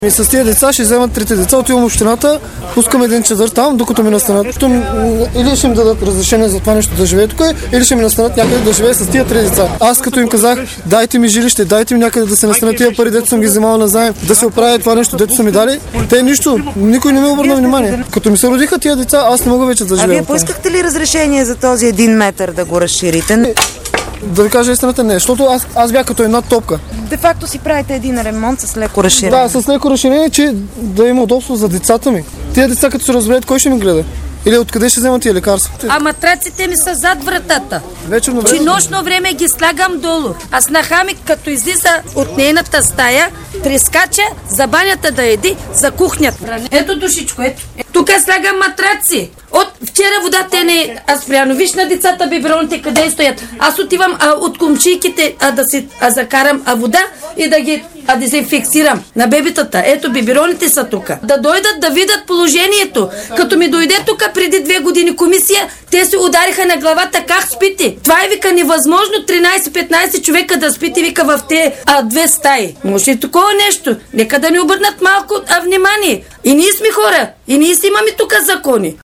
И с тия деца ще вземат трите деца, отивам в общината, пускам един чадър там, докато ми настанат. Или ще им дадат разрешение за това нещо да живее тук, или ще ми настанат някъде да живее с тия три деца. Аз като им казах, дайте ми жилище, дайте ми някъде да се настанат тия пари, дето съм ги вземал назаем, да се оправя това нещо, дето са ми дали, те нищо, никой не ми обърна внимание. Като ми се родиха тия деца, аз не мога вече да живея. А вие поискахте ли разрешение за този 1 метър да го разширите? Да ви кажа истината, не, защото аз бях като една топка. Де факто си правите един ремонт с леко разширение. Да, с леко разширение, че да има удобство за децата ми. Тия деца като се разберат, кой ще ми гледа? Или откъде ще вземат тия лекарства? А матраците ми са зад вратата. Вечерно време. Че нощно време ги слагам долу. А снахами, като излиза от нейната стая, прескача за банята да еди, за кухнята. Ето, душичко, ето. Тук слагам матраци. От вчера водата не... А спряно, виж на децата бибероните къде стоят. Аз отивам от комчийките да си закарам вода и да ги дезинфекцирам на бебитата. Ето, бибероните са тук. Да дойдат да видят положението. Като ми дойде тук преди 2 години комисия, те се удариха на главата как спите. Това е, вика, невъзможно 13-15 човека да спите, вика, в те 2 стаи. Може и такова нещо. Нека да ни обърнат малко внимание. И ние сме хора. И ние си имаме тук закони.